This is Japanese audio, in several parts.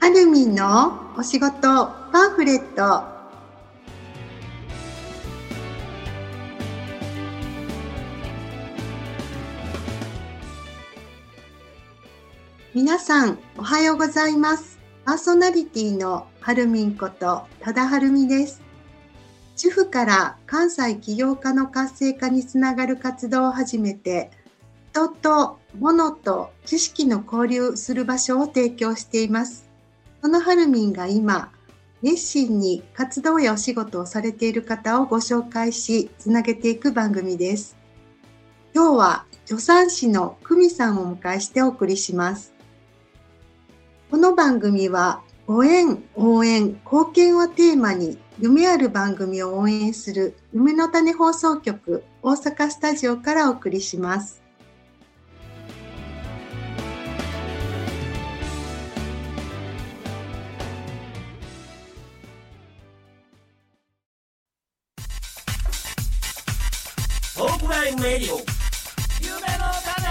はるみんのお仕事パンフレット。皆さんおはようございます。パーソナリティのはるみんこと多田はるみです。主婦から関西起業家の活性化につながる活動を始めて、人と物と知識の交流する場所を提供しています。そのはるみんが今、熱心に活動やお仕事をされている方をご紹介し、つなげていく番組です。今日は助産師の久美さんをお迎えしてお送りします。この番組はご縁、応援、貢献をテーマに夢ある番組を応援する夢の種放送局大阪スタジオからお送りします。 トークラインレディオ夢の種。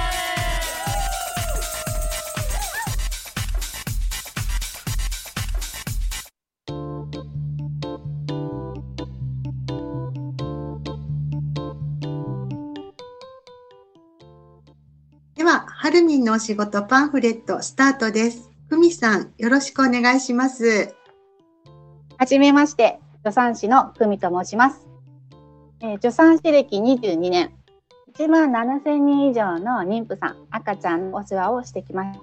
では、はるみんのお仕事パンフレットスタートです。久美さん、よろしくお願いします。 はじめまして、助産師の久美と申します。助産師歴22年、1万7000人以上の妊婦さん、赤ちゃんのお世話をしてきました。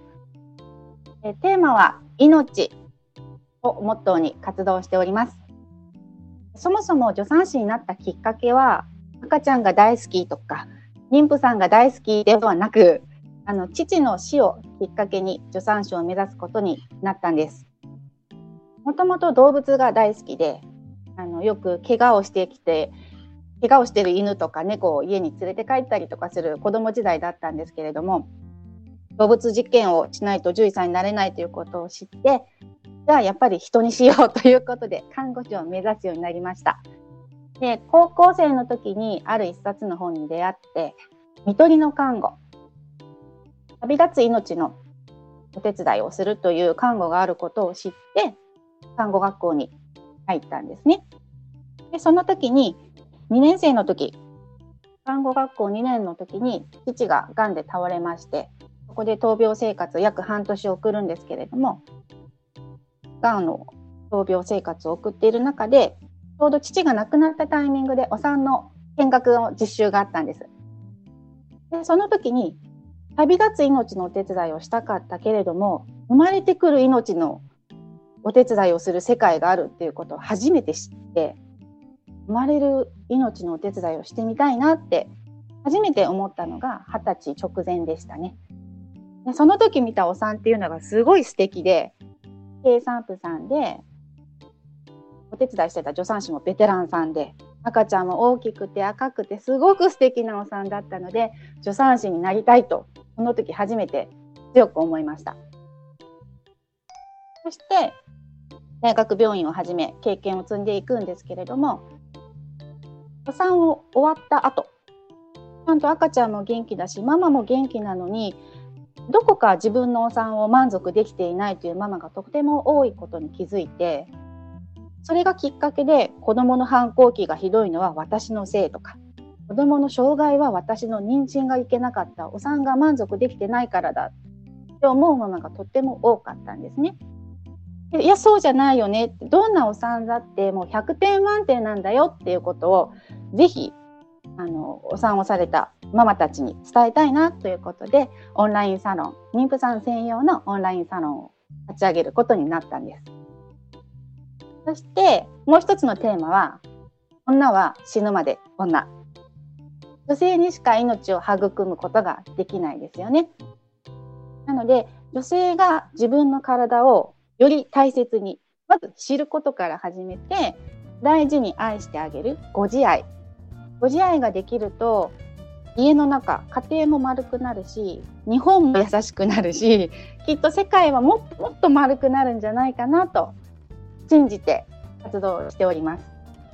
テーマは命をモットーに活動しております。そもそも助産師になったきっかけは、赤ちゃんが大好きとか、妊婦さんが大好きではなく、父の死をきっかけに助産師を目指すことになったんです。もともと動物が大好きで、よく怪我をしている犬とか猫を家に連れて帰ったりとかする子供時代だったんですけれども、動物実験をしないと獣医さんになれないということを知って、じゃあやっぱり人にしようということで看護師を目指すようになりました。で、高校生の時にある一冊の本に出会って、看取りの看護、旅立つ命のお手伝いをするという看護があることを知って、看護学校に入ったんですね。で、その時に2年生の時、看護学校2年の時に父ががんで倒れまして、そこで闘病生活約半年を送るんですけれども、がんの闘病生活を送っている中で、ちょうど父が亡くなったタイミングでお産の見学の実習があったんです。で、その時に旅立つ命のお手伝いをしたかったけれども、生まれてくる命のお手伝いをする世界があるっていうことを初めて知って、生まれる命のお手伝いをしてみたいなって初めて思ったのが20歳直前でしたね。で、その時見たお産っていうのがすごい素敵で、経産婦さんで、お手伝いしてた助産師もベテランさんで、赤ちゃんも大きくて赤くてすごく素敵なお産だったので、助産師になりたいとその時初めて強く思いました。そして大学病院をはじめ経験を積んでいくんですけれども、お産を終わった後、ちゃんと赤ちゃんも元気だしママも元気なのに、どこか自分のお産を満足できていないというママがとても多いことに気づいて、それがきっかけで、子どもの反抗期がひどいのは私のせいとか、子どもの障害は私の妊娠がいけなかった、お産が満足できてないからだって思うママがとっても多かったんですね。いや、そうじゃないよねって、どんなお産だってもう100点満点なんだよっていうことをぜひお産をされたママたちに伝えたいなということで、オンラインサロン、妊婦さん専用のオンラインサロンを立ち上げることになったんです。そしてもう一つのテーマは、女は死ぬまで女。女性にしか命を育むことができないですよね。なので女性が自分の体をより大切に、まず知ることから始めて、大事に愛してあげるご自愛。ご自愛ができると、家の中、家庭も丸くなるし、日本も優しくなるし、きっと世界はもっともっと丸くなるんじゃないかなと信じて活動しております。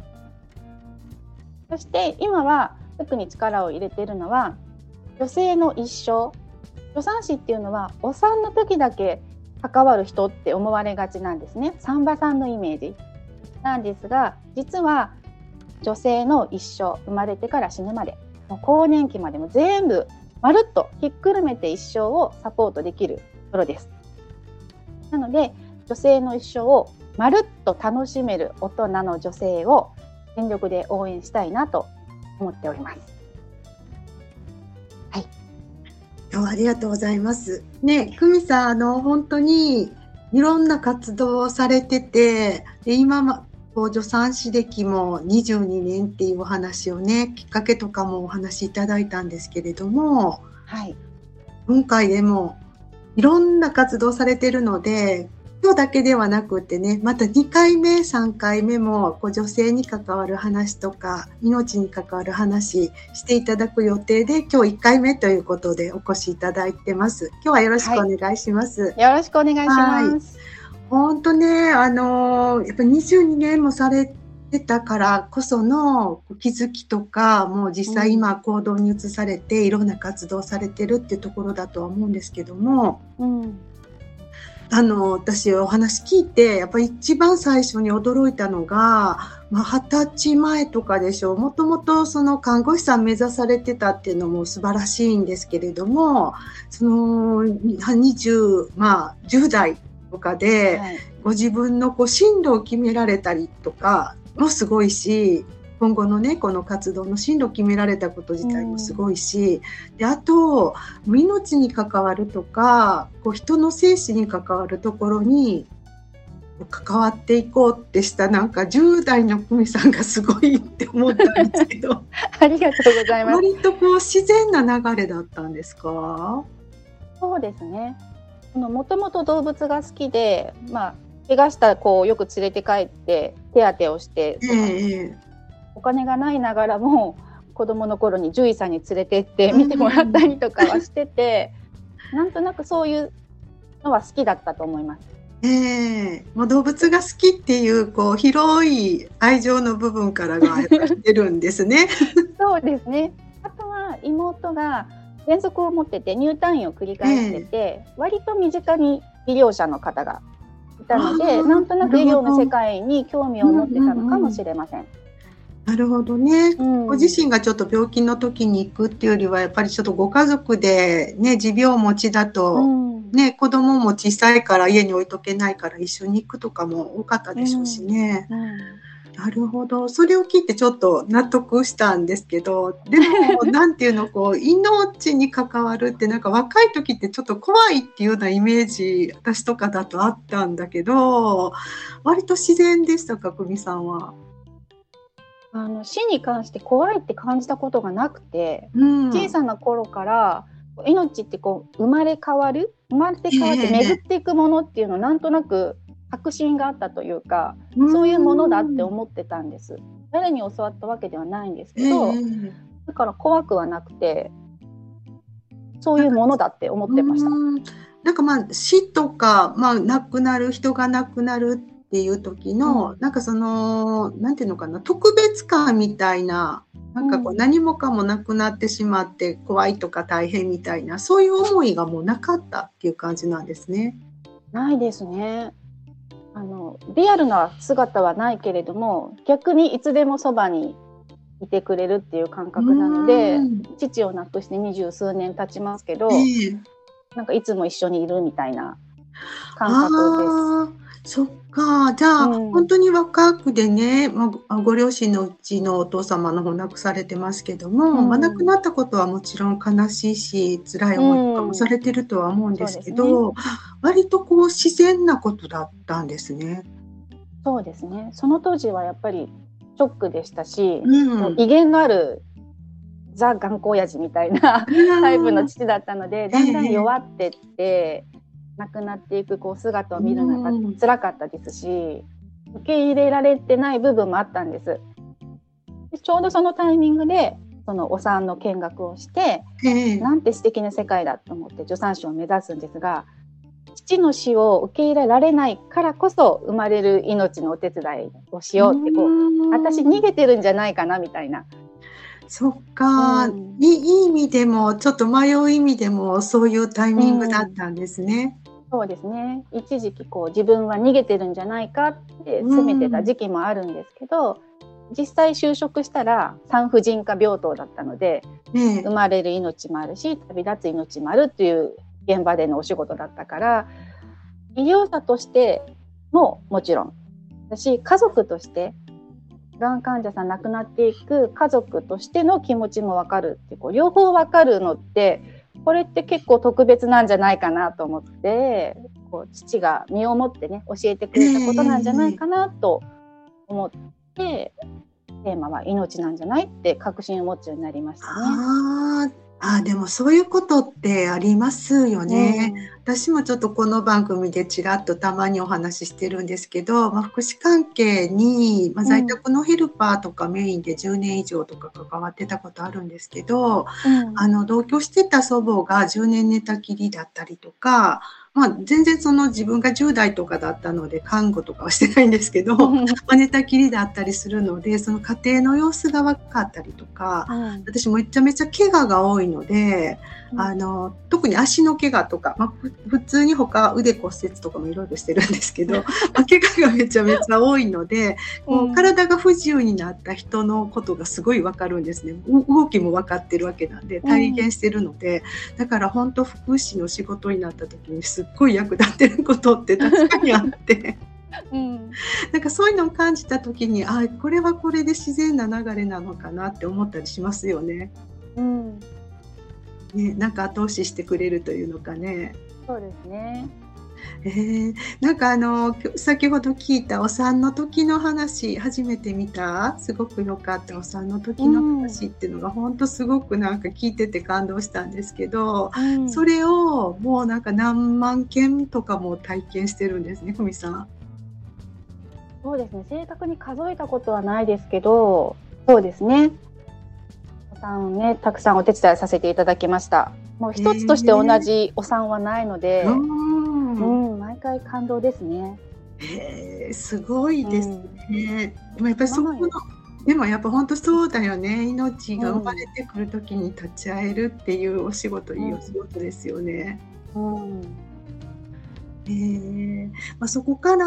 そして今は特に力を入れているのは、女性の一生。助産師っていうのはお産の時だけ関わる人って思われがちなんですね。産婆さんのイメージなんですが、実は女性の一生、生まれてから死ぬまで、もう更年期までも全部まるっとひっくるめて一生をサポートできるところです。なので女性の一生をまるっと楽しめる大人の女性を全力で応援したいなと思っております。はい。 今日はありがとうございます。ね、久美さん、本当にいろんな活動をされてて、で今助産師歴も22年っていうお話をね、きっかけとかもお話しいただいたんですけれども、 はい、 今回でもいろんな活動されてるので、今日だけではなくてね、また2回目3回目も女性に関わる話とか命に関わる話していただく予定で、今日1回目ということでお越しいただいてます。今日はよろしくお願いします。 よろしくお願いします。 本当ね、やっぱ22年もされてたからこその気づきとか、もう実際今行動に移されていろんな活動されてるっていうところだとは思うんですけども、私お話聞いてやっぱり一番最初に驚いたのが、20歳前とかでしょう。もともとその看護師さん目指されてたっていうのも素晴らしいんですけれども、その10代とかで、ご自分の進路を決められたりとかもすごいし、今後のねこの活動の進路を決められたこと自体もすごいし、であと命に関わるとか人の生死に関わるところに関わっていこうってしたなんか10代の久美さんがすごいって思ったんですけどありがとうございます。 割と自然な流れだったんですか？ そうですね。もともと動物が好きで、怪我した子をよく連れて帰って手当てをして、お金がないながらも子供の頃に獣医さんに連れてって見てもらったりとかはしてて、なんとなくそういうのは好きだったと思います。 もう動物が好きっていう広い愛情の部分からが出るんですね。 そうですね。あとは妹が喘息を持ってて入退院を繰り返してて、割と身近に医療者の方がいたので、なんとなく医療の世界に興味を持ってたのかもしれません。 なるほどね、ご自身がちょっと病気の時に行くっていうよりはやっぱりちょっとご家族でね持病持ちだと、子供も小さいから家に置いとけないから一緒に行くとかも多かったでしょうしね。なるほど。それを聞いてちょっと納得したんですけど、でもなんていうの命に関わるってなんか若い時ってちょっと怖いっていうようなイメージ私とかだとあったんだけど、割と自然でしたか、久美さんは？ 死に関して怖いって感じたことがなくて、小さな頃から命って生まれ変わって巡っていくものっていうのをなんとなく確信があったというか、そういうものだって思ってたんです。誰に教わったわけではないんですけど、だから怖くはなくて、そういうものだって思ってました。 なんか死とか、亡くなる人が亡くなるっていう時の、なんかなんていうのかな、特別感みたいな、なんか何もかもなくなってしまって怖いとか大変みたいな、そういう思いがもうなかったっていう感じなんですね。 ないですね。リアルな姿はないけれども、逆にいつでもそばにいてくれるっていう感覚なので、父を亡くして20数年経ちますけど、なんかいつも一緒にいるみたいな感覚です。 そっか。じゃあ、本当に若くでね、ご両親のうちのお父様の方亡くされてますけども、亡くなったことはもちろん悲しいし辛い思いとかもされてるとは思うんですけど、割と自然なことだったんですね。 そうですね。その当時はやっぱりショックでしたし、威厳のあるザ・頑固親父みたいなタイプの父だったので、だんだん弱ってって亡くなっていく姿を見るのが辛かったですし、受け入れられてない部分もあったんです。でちょうどそのタイミングでそのお産の見学をして、なんて素敵な世界だと思って助産師を目指すんですが、父の死を受け入れられないからこそ生まれる命のお手伝いをしようって私逃げてるんじゃないかなみたいな。 そっか、いい意味でもちょっと迷う意味でもそういうタイミングだったんですね。 そうですね。一時期自分は逃げてるんじゃないかって責めてた時期もあるんですけど、実際就職したら産婦人科病棟だったので、生まれる命もあるし旅立つ命もあるっていう現場でのお仕事だったから、医療者としてももちろんだし、家族としてがん患者さん亡くなっていく家族としての気持ちも分かるって両方分かるのって、これって結構特別なんじゃないかなと思って、父が身をもってね教えてくれたことなんじゃないかなと思って、テーマは命なんじゃないって確信を持つようになりましたね。 でもそういうことってありますよね。私もちょっとこの番組でちらっとたまにお話ししてるんですけど、福祉関係に、在宅のヘルパーとかメインで10年以上とか関わってたことあるんですけど、同居してた祖母が10年寝たきりだったりとか、全然自分が10代とかだったので看護とかはしてないんですけど、寝たきりだったりするので、その家庭の様子が分かったりとか、私めちゃめちゃ怪我が多いので、特に足の怪我とか、普通に他腕骨折とかもいろいろしてるんですけど、怪我がめちゃめちゃ多いので、体が不自由になった人のことがすごい分かるんですね。動きも分かってるわけなんで、体現してるので、だから本当福祉の仕事になった時にすっごい役立ってることって確かにあって。なんかそういうのを感じた時に、これはこれで自然な流れなのかなって思ったりしますよね。なんか後押ししてくれるというのかね。 そうですね。 なんか先ほど聞いたお産の時の話、初めて見たすごく良かったお産の時の話っていうのが本当すごくなんか聞いてて感動したんですけど、それをもうなんか何万件とかも体験してるんですね、ふみさん。 そうですね、正確に数えたことはないですけど、そうですね、お産ね、たくさんお手伝いさせていただきました。もう一つとして同じお産はないので、毎回感動ですね。 すごいですね。でもやっぱりそこの、でもやっぱ本当そうだよね。命が生まれてくる時に立ち会えるっていうお仕事、いいお仕事ですよね。そこから、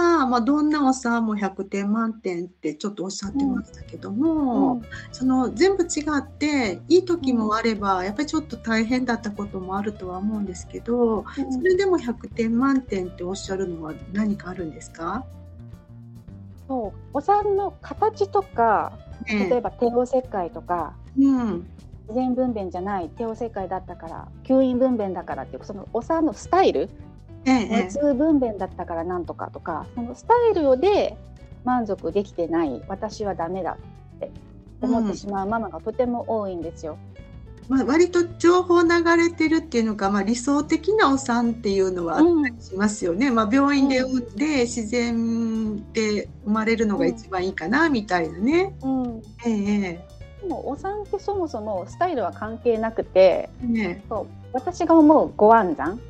どんなお産も100点満点ってちょっとおっしゃってましたけども、全部違っていい時もあれば、やっぱりちょっと大変だったこともあるとは思うんですけど、それでも100点満点っておっしゃるのは何かあるんですか？ お産の形とか、例えば帝王切開とか、自然分娩じゃない帝王切開だったから吸引分娩だからっていう、そのお産のスタイル、無痛分娩だったからなんとかとか、そのスタイルで満足できてない、私はダメだって思ってしまうママがとても多いんですよ。 割と情報流れてるっていうのが、理想的なお産っていうのはあったりしますよね。病院で産んで自然で生まれるのが一番いいかなみたいなね。でもお産ってそもそもスタイルは関係なくて、私が思うご安産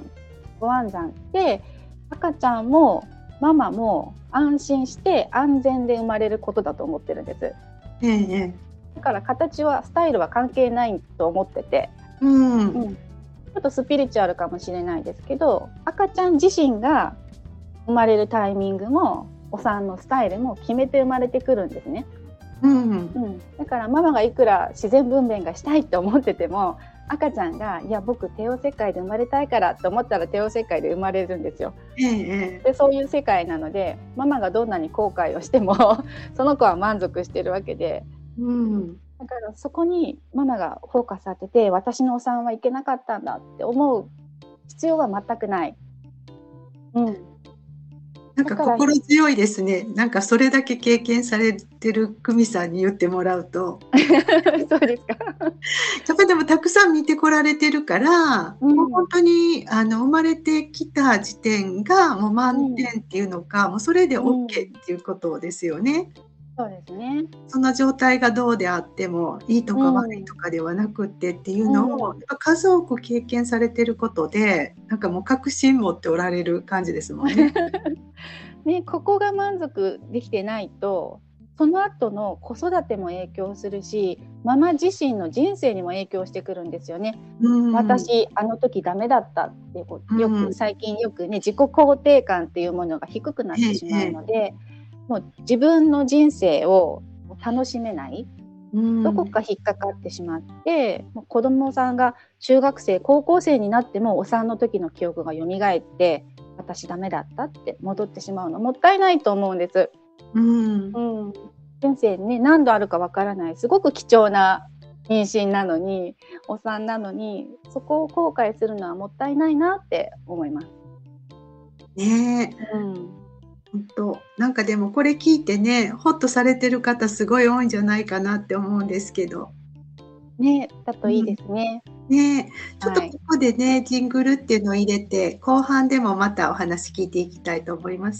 って赤ちゃんもママも安心して安全で生まれることだと思ってるんです。だから形はスタイルは関係ないと思ってて、ちょっとスピリチュアルかもしれないですけど、赤ちゃん自身が生まれるタイミングもお産のスタイルも決めて生まれてくるんですね。だからママがいくら自然分娩がしたいと思ってても、赤ちゃんがいや僕帝王切開で生まれたいからと思ったら帝王切開で生まれるんですよ。でそういう世界なので、ママがどんなに後悔をしてもその子は満足してるわけで、だからそこにママがフォーカス当てて、私のお産はいけなかったんだって思う必要は全くない。 なんか心強いですね。なんかそれだけ経験されてる久美さんに言ってもらうとそうですか。 やっぱりでもたくさん見てこられてるから、もう本当に生まれてきた時点がもう満点っていうのか、もうそれで OK っていうことですよね。 そうですね。 その状態がどうであってもいいとか悪いとかではなくってっていうのを、やっぱ数多く経験されてることで、なんかもう確信持っておられる感じですもんね。 ここが満足できてないとその後の子育ても影響するし、ママ自身の人生にも影響してくるんですよね。私あの時ダメだったってよく最近よくね、自己肯定感っていうものが低くなってしまうので、もう自分の人生を楽しめない、どこか引っかかってしまって、もう子供さんが中学生高校生になってもお産の時の記憶が蘇って私ダメだったって戻ってしまうのもったいないと思うんです。人生にね、何度あるかわからないすごく貴重な妊娠なのに、お産なのに、そこを後悔するのはもったいないなって思いますね。本当なんかでもこれ聞いてね、ホッとされてる方すごい多いんじゃないかなって思うんですけどね。だといいですね。 ね、ちょっとここでね、ジングルっていうのを入れて、後半でもまたお話聞いていきたいと思います。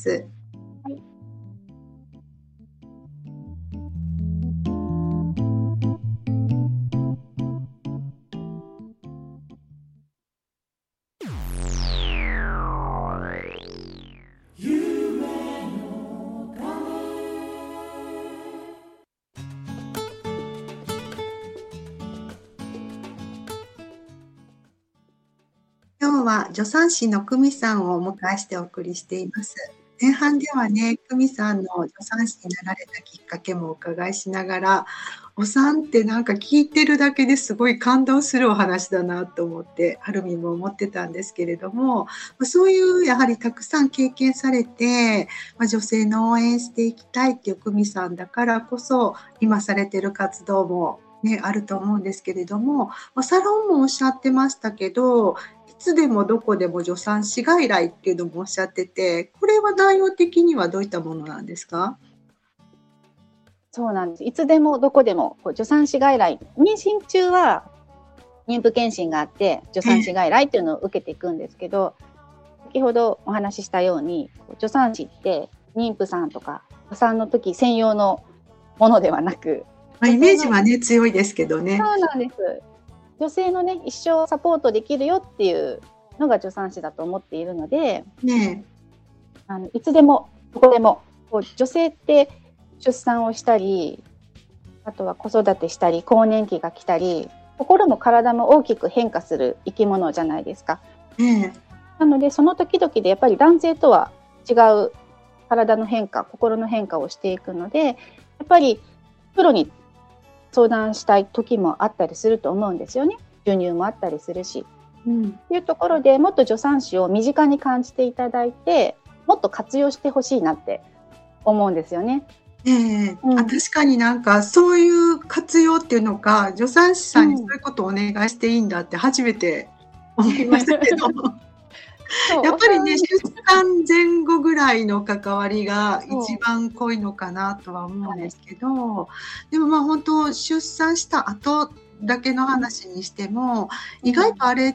今日は助産師の久美さんをお迎えしてお送りしています。前半ではね、久美さんの助産師になられたきっかけもお伺いしながら、お産ってなんか聞いてるだけですごい感動するお話だなと思って、はるみも思ってたんですけれども、そういうやはりたくさん経験されて、女性の応援していきたいっていう久美さんだからこそ、今されてる活動もね、あると思うんですけれども、サロンもおっしゃってましたけど、いつでもどこでも助産師外来っていうのもおっしゃってて、これは内容的にはどういったものなんですか？ そうなんです。いつでもどこでも助産師外来、妊娠中は妊婦検診があって助産師外来っていうのを受けていくんですけど、先ほどお話ししたように助産師って妊婦さんとかお産の時専用のものではなく、 イメージはね強いですけどね。 そうなんです。女性のね、一生サポートできるよっていうのが助産師だと思っているので、いつでもどこでも女性って出産をしたり、あとは子育てしたり、更年期が来たり、心も体も大きく変化する生き物じゃないですか。なのでその時々でやっぱり男性とは違う体の変化、心の変化をしていくので、やっぱりプロに相談したい時もあったりすると思うんですよね。授乳もあったりするし、っていうところでもっと助産師を身近に感じていただいて、もっと活用してほしいなって思うんですよね。 確かになんかそういう活用っていうのか、助産師さんにそういうことをお願いしていいんだって初めて思いましたけどやっぱりね、出産前後ぐらいの関わりが一番濃いのかなとは思うんですけど、でも本当出産した後だけの話にしても、意外とあれって、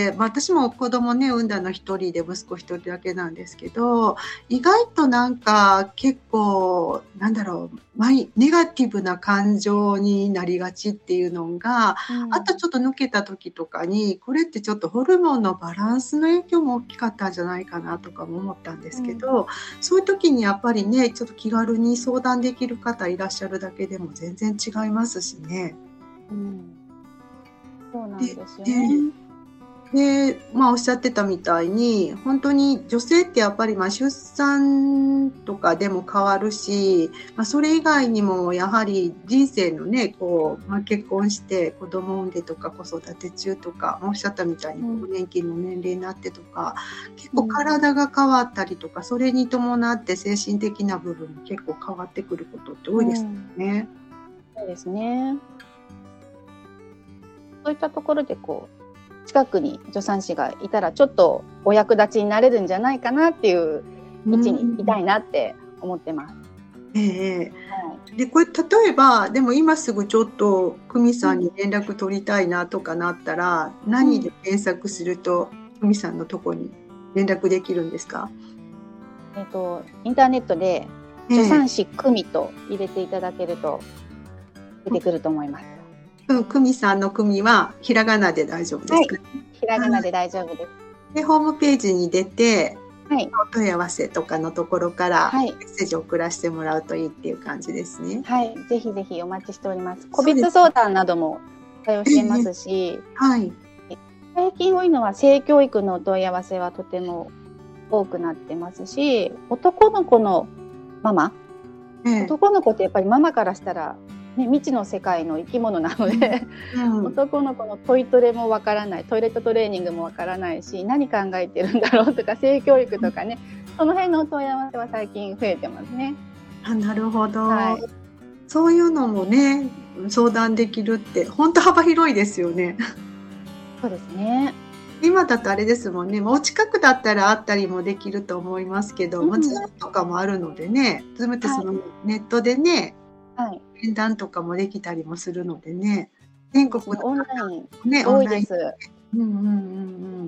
私も子供ね産んだの一人で息子一人だけなんですけど、意外となんか結構ネガティブな感情になりがちっていうのが、あとちょっと抜けた時とかに、これってちょっとホルモンのバランスの影響も大きかったんじゃないかなとかも思ったんですけど、そういう時にやっぱりね、ちょっと気軽に相談できる方いらっしゃるだけでも全然違いますしね。 そうなんですよね。 で、おっしゃってたみたいに、本当に女性ってやっぱり出産とかでも変わるし、それ以外にもやはり人生のね、結婚して子供を産んでとか子育て中とか、おっしゃったみたいに更年期の年齢になってとか、結構体が変わったりとか、それに伴って精神的な部分も結構変わってくることって多いですよね。 そうですね。そういったところで近くに助産師がいたらちょっとお役立ちになれるんじゃないかなっていう位置にいたいなって思ってます。 でこれ例えばでも今すぐちょっと久美さんに連絡取りたいなとかなったら、何で検索すると久美さんのとこに連絡できるんですか？ インターネットで助産師久美と入れていただけると出てくると思います。 久美さんの久美はひらがなで大丈夫ですか？ ひらがなで大丈夫です。 でホームページに出て、 はい、 お問い合わせとかのところからはい、 メッセージを送らせてもらうといいっていう感じですね。 はい、ぜひぜひお待ちしております。個そうです別相談なども対応していますし、 はい。 最近多いのは性教育のお問い合わせはとても多くなってますし、男の子のママ、 ええ。 男の子ってやっぱりママからしたら、ね、未知の世界の生き物なので、 うん。 男の子のトイトレもわからない、トイレットトレーニングもわからないし、何考えてるんだろうとか、性教育とかね、その辺のお問い合わせは最近増えてますね。 あ、なるほど。 はい、 そういうのもね、相談できるって本当幅広いですよね。 そうですね。 今だとあれですもんね、お近くだったら会ったりもできると思いますけど、 うん、 Zoom とかもあるのでね、Zoom ってはい、 ネットでね、 はい、 面談とかもできたりもするのでね、全国のオンラインね、オンライン。 多いです。 うんうんうんうん。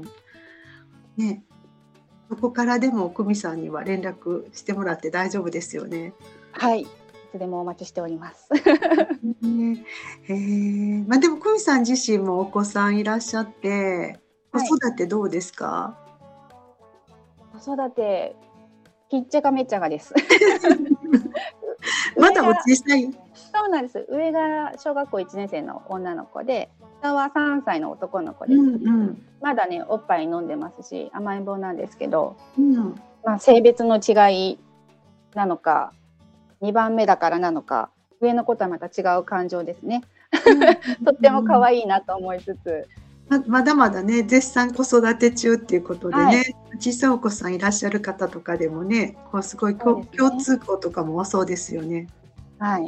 ね、どこからでも久美さんには連絡してもらって大丈夫ですよね。 はい、いつでもお待ちしております。 ね、まあでも久美さん自身もお子さんいらっしゃって、子はい、 育てどうですか？ 子育て、ひっちゃかめっちゃかです。 まだお上が、 小さい？ そうなんです。上が小学校1年生の女の子で、下は3歳の男の子うです。 んうん。 まだね、おっぱい飲んでますし、甘えん坊なんですけど、 うん。 まあ、性別の違いなのか、2番目だからなのか、上の子とはまた違う感情ですね。 うんうんとっても可うん。 愛いなと思いつつ、 まだまだね、絶賛子育て中っていうことではい、 ね、小さいお子さんいらっしゃる方とかでもね、こうすごいそうですね。 共通項とかも多そうですよね。 はい、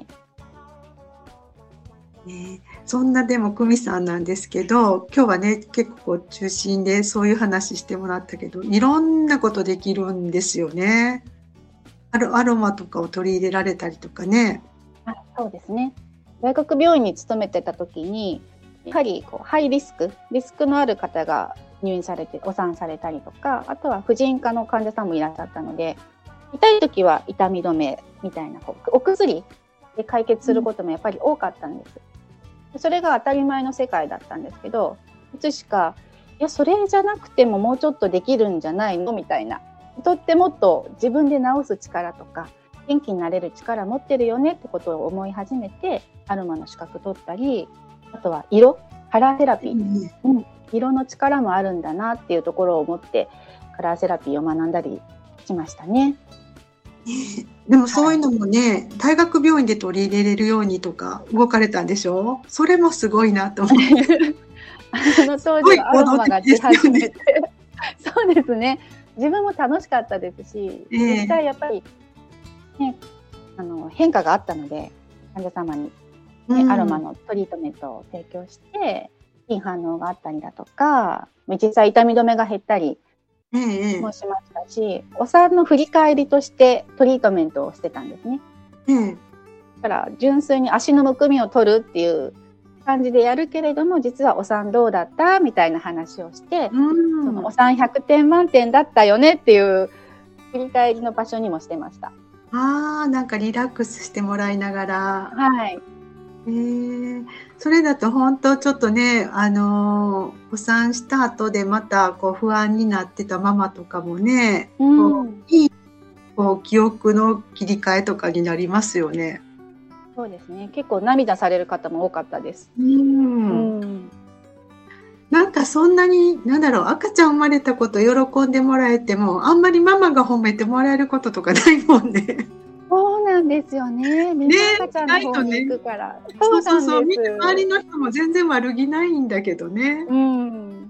そんなでも久美さんなんですけど、今日はね、結構中心でそういう話してもらったけど、いろんなことできるんですよね。アロマとかを取り入れられたりとかね。 はい、そうですね。大学病院に勤めてた時に、やはりこうハイリスクのある方が入院されて、お産されたりとか、あとは婦人科の患者さんもいらっしゃったので、痛い時は痛み止めみたいなお薬で解決することもやっぱり多かったんです。それが当たり前の世界だったんですけど、いつしか、いや、それじゃなくてももうちょっとできるんじゃないのみたいな。人ってもっと自分で治す力とか、元気になれる力持ってるよねってことを思い始めて、アロマの資格取ったり、あとはカラーセラピー、うん、色の力もあるんだなっていうところを思って、カラーセラピーを学んだりしましたね。 でもそうはい。 いうのもね、大学病院で取り入れれるようにとか動かれたんでしょ？それもすごいなと思って。 あの当すごい時はア行動的ロマが出ですよね。 始めて、そうですね。自分も楽しかったですし、実際やっぱりね、変化があったので、患者様に、ね、アロうん。 マのトリートメントを提供して、いい反応があったりだとか、実際痛み止めが減ったりええええ。 もしましたし、お産の振り返りとしてトリートメントをしてたんですね。 ええ。 だから純粋に足のむくみを取るっていう感じでやるけれども、実はお産どうだったみたいな話をして、 うーん。 そのお産100点満点だったよねっていう振り返りの場所にもしてました。 ああ、なんかリラックスしてもらいながら。 はい。 ええ、それだと本当ちょっとね、お産した後でまたこう不安になってたママとかもね、 うこん。 う、いいこう記憶の切り替えとかになりますよね。 そうですね。結構涙される方も多かったです。 うーん。 うん。 なんかそんなに、なんだろう、赤ちゃん生まれたこと喜んでもらえても、あんまりママが褒めてもらえることとかないもんね。 そうなんですよね。みんね、 な赤ちゃんの方にないとね。 行くから。そそううなんでそうそう、みんな周りす。 の人も全然悪気ないんだけどね。 うん。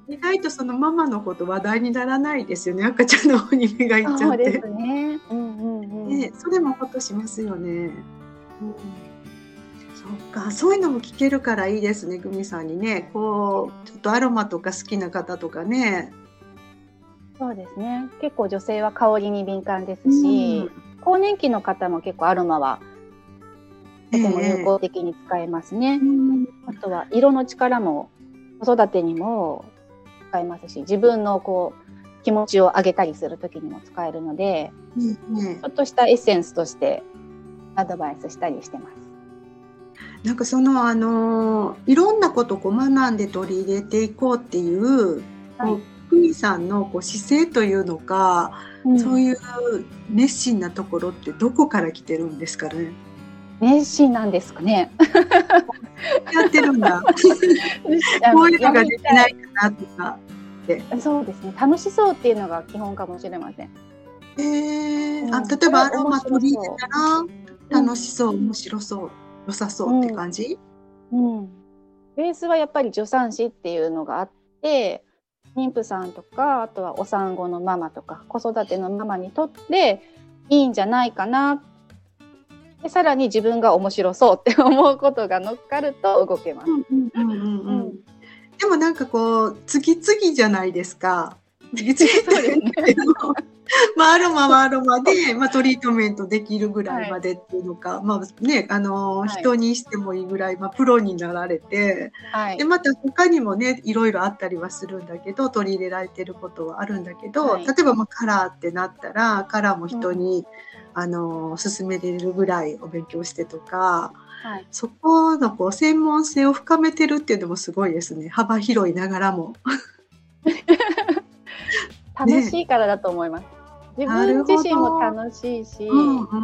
意外とそのママのこと話題にならないですよね。赤ちゃんの方に目がいっちゃそうでって。 すね。うんうんうん。 ね、それもほっとしますよね。 うん、 そっか、そういうのも聞けるからいいですね、グミさんにね。こう、ちょっとアロマとか好きな方とかね。 そうですね。結構女性は香りに敏感でうすん。 し、更年期の方も結構アロマはええとても有ええ。 効的に使えますね。 うん。 あとは色の力も子育てにも使えますし、自分のこう気持ちを上げたりする時にも使えるので、 ねね。 ちょっとしたエッセンスとしてアドバイスしたりしてます。 なんかその、いろんなことをこう学んで取り入れていこうっていう、 はい。 こう、グミさんのこう姿勢というのか、 そういう熱心なところってどこから来てるんですかね。 熱心なんですかね。 やってるんだ。こういうのができないかなとかって。 そうですね。楽しそうっていうのが基本かもしれません。 例えばアロマ取り入れたら楽しそう、面白そう、良さそうって感じ？ ベースはやっぱり助産師っていうのがあって、妊婦さんとか、あとはお産後のママとか子育てのママにとっていいんじゃないかな。でさらに自分が面白そうって思うことが乗っかると動けます。 でもなんかこう次々じゃないですか。次々そうですね。アロマはアロマで、トリートメントできるぐらいまでっていうのか、人にしてもいいぐらい、プロになられて、でまた他にもねいろいろあったりはするんだけど、取り入れられてることはあるんだけど、例えばカラーってなったらカラーも人に、勧めれるぐらいお勉強してとか、そこのこう専門性を深めてるっていうのもすごいですね。幅広いながらも楽しいからだと思います。自分自身も楽しいし、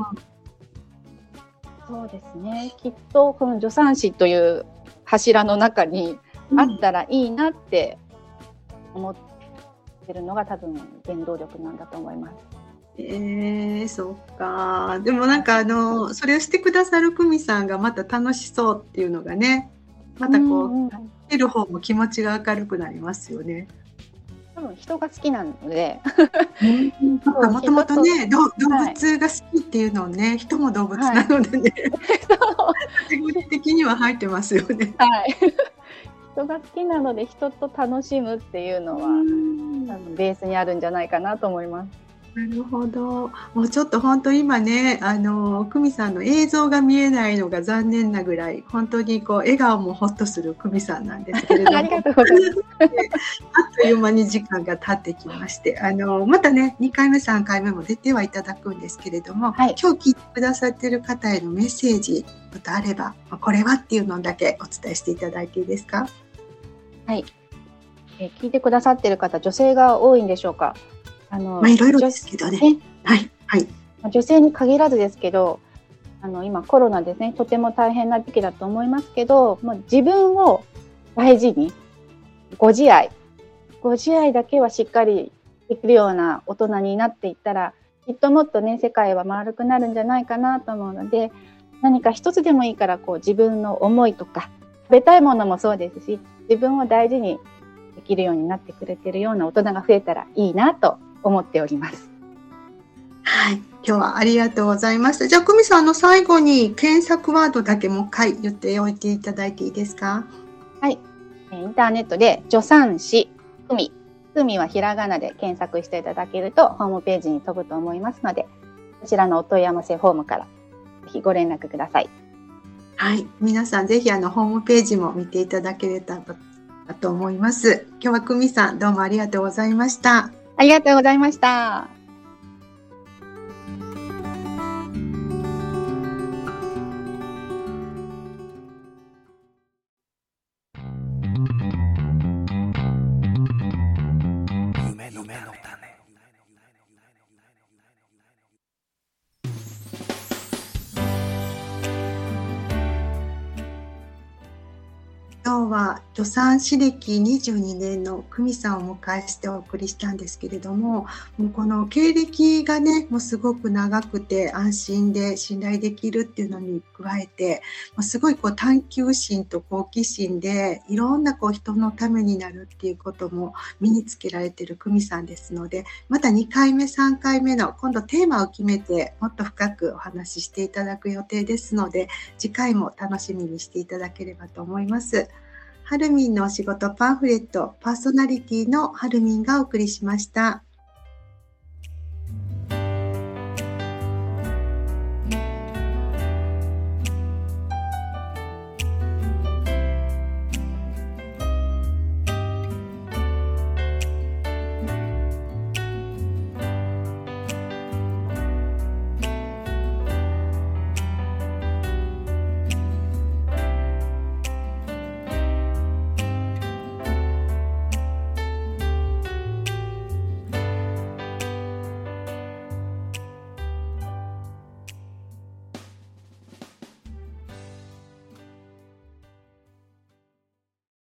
そうですね。きっとこの助産師という柱の中にあったらいいなって思ってるのが多分原動力なんだと思います。 そうか。でもなんかそれをしてくださる久美さんがまた楽しそうっていうのがね、またこう見る方も気持ちが明るくなりますよね。 多分人が好きなのでもともとね動物が好きっていうのをね、人も動物なのでね、カテゴリー的には入ってますよね。 人が好きなので人と楽しむっていうのは多分ベースにあるんじゃないかなと思います。 なるほど。もうちょっと本当今ね、久美さんの映像が見えないのが残念なぐらい、本当にこう笑顔もほっとする久美さんなんですけれども、 ありがとうございます。 あっという間に時間が経ってきまして、またね2回目3回目も出てはいただくんですけれども、今日聞いてくださっている方へのメッセージとあれば、これはっていうのだけお伝えしていただいていいですか？ 聞いてくださっている方、女性が多いんでしょうか？ いろいろですけどね。 女性に限らずですけど、今コロナですね、とても大変な時期だと思いますけど、自分を大事にご自愛だけはしっかりできるような大人になっていったら、きっともっとね世界は丸くなるんじゃないかなと思うので、何か一つでもいいからこう自分の思いとか食べたいものもそうですし、自分を大事にできるようになってくれてるような大人が増えたらいいなと思っております。 今日はありがとうございました。じゃあ久美さん最後に検索ワードだけもう一回言っておいていただいていいですか？ インターネットで助産師久美はひらがなで検索していただけるとホームページに飛ぶと思いますので、こちらのお問い合わせフォームからぜひご連絡ください。 皆さんぜひホームページも見ていただければと思います。今日は久美さんどうもありがとうございました。 ありがとうございました。 今日は助産師歴22年の久美さんをお迎えしてお送りしたんですけれども、もうこの経歴がねもうすごく長くて安心で信頼できるっていうのに加えて、すごいこう探求心と好奇心でいろんなこう人のためになるっていうことも身につけられている久美さんですので、また2回目3回目の今度テーマを決めてもっと深くお話ししていただく予定ですので、次回も楽しみにしていただければと思います。ハルミンのお仕事パンフレットパーソナリティのハルミンがお送りしました。